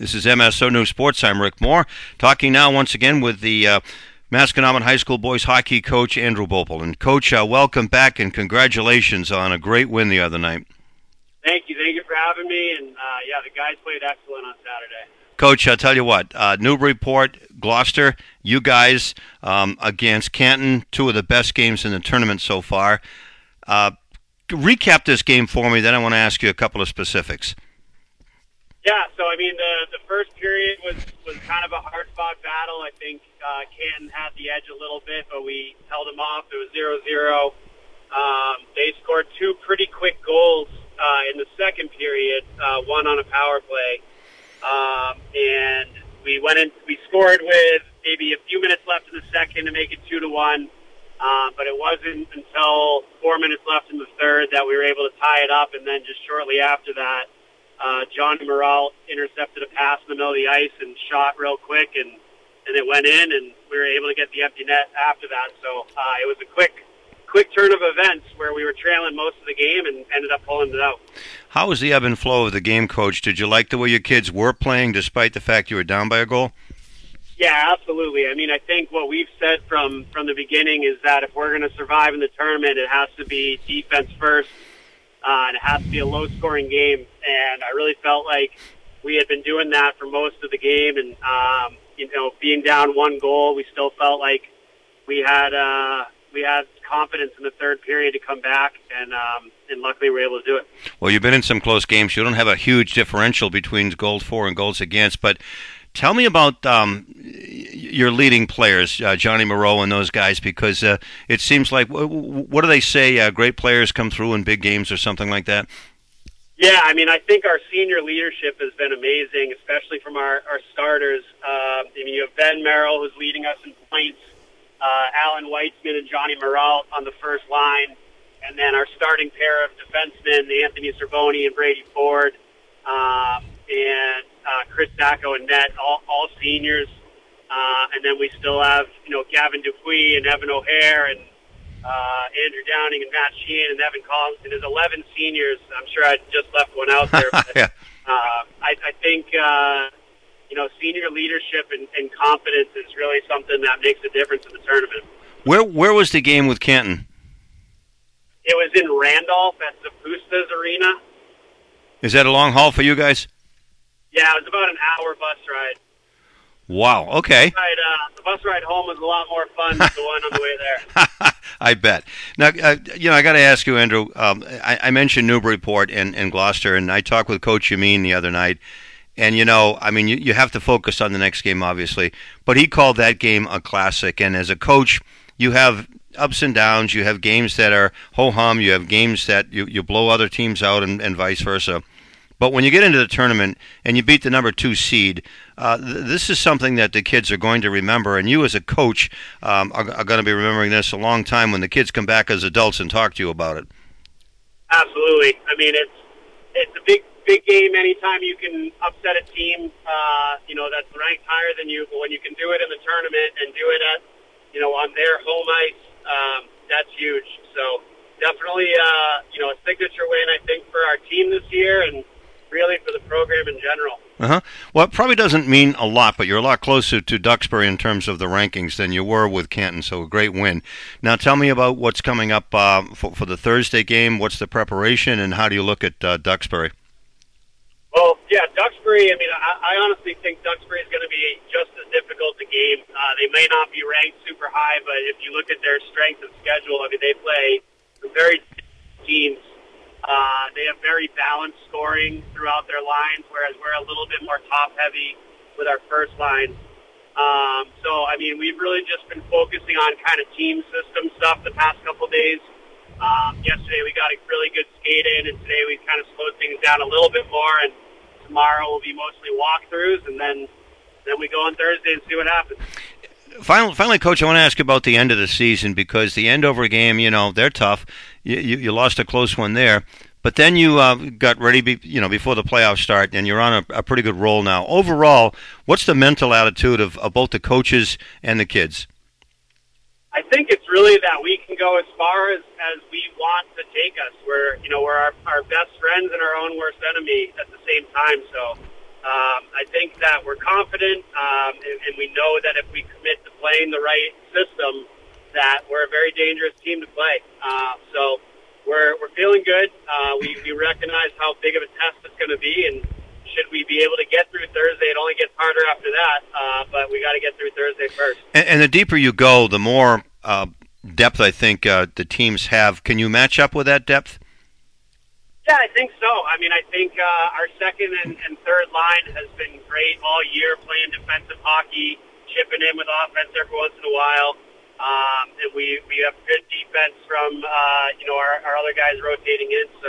This is MSO News Sports. I'm Rick Moore, talking now once again with the Masconomet High School boys hockey coach Andrew Bopel. And Coach, welcome back and congratulations on a great win the other night. Thank you for having me. And the guys played excellent on Saturday. Coach, I'll tell you what, Newburyport, Gloucester, you guys against Canton, two of the best games in the tournament so far. Recap this game for me, then I want to ask you a couple of specifics. Yeah, so I mean, the first period was kind of a hard-fought battle. I think Canton had the edge a little bit, but we held them off. It was 0-0. They scored two pretty quick goals in the second period, one on a power play. And we scored with maybe a few minutes left in the second to make it 2-1. But it wasn't until 4 minutes left in the third that we were able to tie it up, and then just shortly after that, Johnny Morale intercepted a pass in the middle of the ice and shot real quick, and it went in, and we were able to get the empty net after that. So it was a quick turn of events where we were trailing most of the game and ended up pulling it out. How was the ebb and flow of the game, Coach? Did you like the way your kids were playing despite the fact you were down by a goal? Yeah, absolutely. I mean, I think what we've said from the beginning is that if we're going to survive in the tournament, it has to be defense first, and it has to be a low-scoring game. And I really felt like we had been doing that for most of the game. And, being down one goal, we still felt like we had confidence in the third period to come back, and luckily we were able to do it. Well, you've been in some close games. You don't have a huge differential between goals for and goals against, but tell me about your leading players, Johnny Moreau and those guys, because it seems like, what do they say, great players come through in big games or something like that? Yeah, I mean, I think our senior leadership has been amazing, especially from our starters. You have Ben Merrill, who's leading us in points, Alan Weitzman and Johnny Moreau on the first line, and then our starting pair of defensemen, Anthony Cervoni and Brady Ford, and Chris Sacco and net, all seniors. And then we still have, Gavin Dupuis and Evan O'Hare and Andrew Downing and Matt Sheehan and Evan Collins. And there's 11 seniors. I'm sure I just left one out there. But, yeah. I think, senior leadership and confidence is really something that makes a difference in the tournament. Where was the game with Canton? It was in Randolph at Zapustas Arena. Is that a long haul for you guys? Yeah, it was about an hour bus ride. Wow, okay. The bus ride home was a lot more fun than the one on the way there. I bet. Now, I got to ask you, Andrew, I mentioned Newburyport and Gloucester, and I talked with Coach Yameen the other night, and, you have to focus on the next game, obviously, but he called that game a classic, and as a coach, you have ups and downs, you have games that are ho-hum, you have games that you blow other teams out and vice versa. But when you get into the tournament and you beat the number 2 seed, this is something that the kids are going to remember, and you as a coach are going to be remembering this a long time when the kids come back as adults and talk to you about it. Absolutely. I mean, it's a big game anytime you can upset a team, that's ranked higher than you. But when you can do it in the tournament and do it at, on their home ice, that's huge. So definitely, a signature win, I think, for our team this year and really for the program in general. Well, it probably doesn't mean a lot, but you're a lot closer to Duxbury in terms of the rankings than you were with Canton, so a great win. Now tell me about what's coming up for the Thursday game. What's the preparation, and how do you look at Duxbury? Well, yeah, Duxbury, I honestly think Duxbury is going to be just as difficult a game. They may not be ranked super high, but if you look at their strength of schedule, they play some very teams. They have very balanced scoring throughout their lines, whereas we're a little bit more top-heavy with our first line. We've really just been focusing on kind of team system stuff the past couple days. Yesterday we got a really good skate in, and today we kind of slowed things down a little bit more, and tomorrow will be mostly walkthroughs, and then we go on Thursday and see what happens. Finally, Coach, I want to ask you about the end of the season, because the Andover game, they're tough. You lost a close one there, but then you got ready, before the playoffs start, and you're on a pretty good roll now. Overall, what's the mental attitude of both the coaches and the kids? I think it's really that we can go as far as we want to take us. We're our best friends and our own worst enemy at the same time. So I think that we're confident, and we know that if we commit to playing the right system, that we're a very dangerous team to play. So we're feeling good. We recognize how big of a test it's going to be, and should we be able to get through Thursday, it only gets harder after that. But we got to get through Thursday first. And the deeper you go, the more depth I think the teams have. Can you match up with that depth? Yeah, I think so. I mean, I think our second and third line has been great all year, playing defensive hockey, chipping in with offense every once in a while. And we have good defense from, our other guys rotating in. So,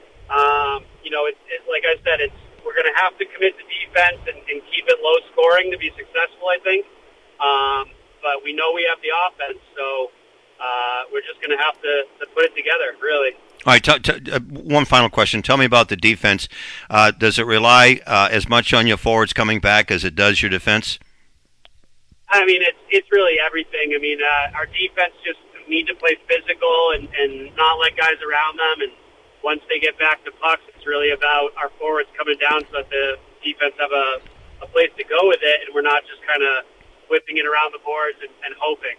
it's like I said, we're going to have to commit to defense and keep it low scoring to be successful, I think. But we know we have the offense, so we're just going to have to put it together, really. All right, one final question. Tell me about the defense. Does it rely as much on your forwards coming back as it does your defense? I mean, it's really everything. I mean, our defense just need to play physical and not let guys around them. And once they get back to pucks, it's really about our forwards coming down so that the defense have a place to go with it, and we're not just kind of whipping it around the boards and hoping.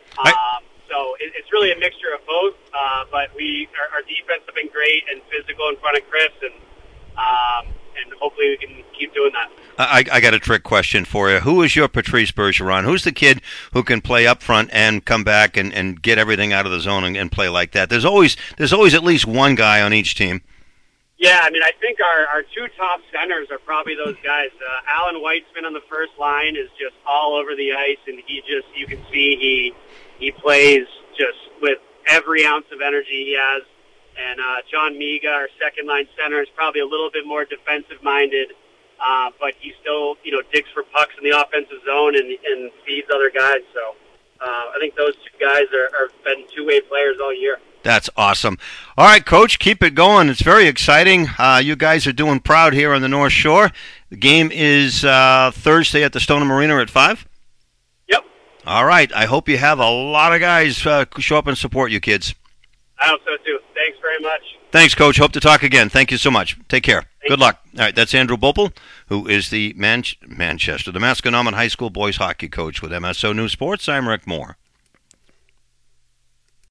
So it's really a mixture of both, but our defense have been great and physical in front of Chris, and hopefully we can keep doing that. I got a trick question for you. Who is your Patrice Bergeron? Who's the kid who can play up front and come back and get everything out of the zone and play like that? There's always at least one guy on each team. Yeah, I mean, I think our two top centers are probably those guys. Alan Weitzman on the first line is just all over the ice, and you can see he plays just with every ounce of energy he has. And John Miga, our second-line center, is probably a little bit more defensive-minded, but he still, digs for pucks in the offensive zone and feeds other guys. So I think those two guys are been two-way players all year. That's awesome. All right, Coach, keep it going. It's very exciting. You guys are doing proud here on the North Shore. The game is Thursday at the Stoneham Arena at 5? Yep. All right. I hope you have a lot of guys show up and support you kids. I hope so, too. Thanks very much. Thanks, Coach. Hope to talk again. Thank you so much. Take care. Good luck. All right, that's Andrew Bopel, who is the the Masconomet High School boys hockey coach with MSO News Sports. I'm Rick Moore.